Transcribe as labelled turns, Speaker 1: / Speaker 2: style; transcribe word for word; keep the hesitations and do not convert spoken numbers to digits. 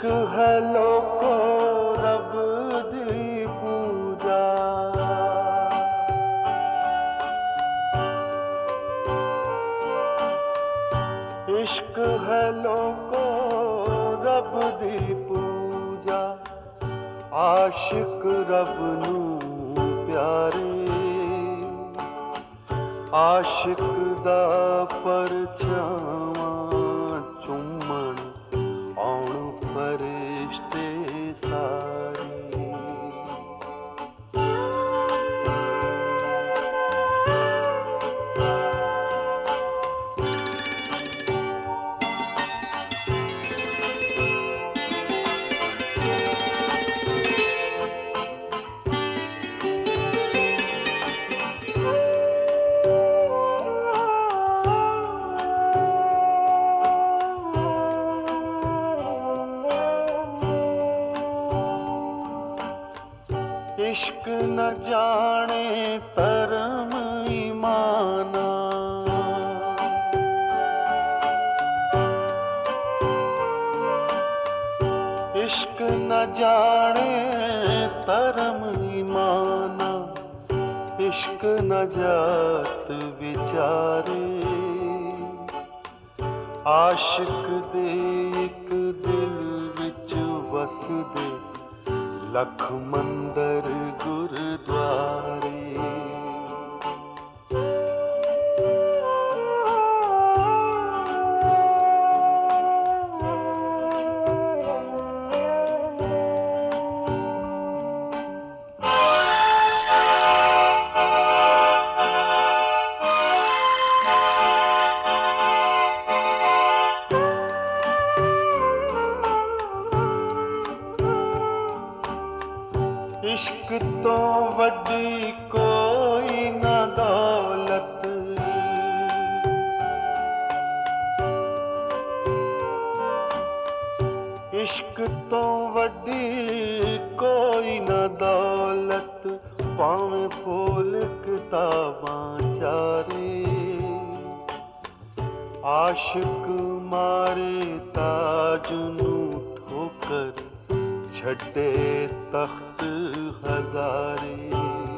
Speaker 1: इश्क है लोको रब दी पूजा। इश्क है लोको रब दी पूजा। आशिक रब नू प्यारे, आशिक दा परछावां चुम्मण आउण फरिश्ते सारे। इश्क न जाने धर्म ईमाना, इश्क न जाने धर्म ईमाना। इश्क न जात विचारे, आशिक दे इक दिल विच वसदे लख मंदर गुरुद्वारे। इश्क तो वड्डी कोई न दौलत, इश्क तो वड्डी कोई न दौलत। भावें फूल किताबां चारे, आशिक मारे ताज नू ठोकर छड्डे तख्त हजारे।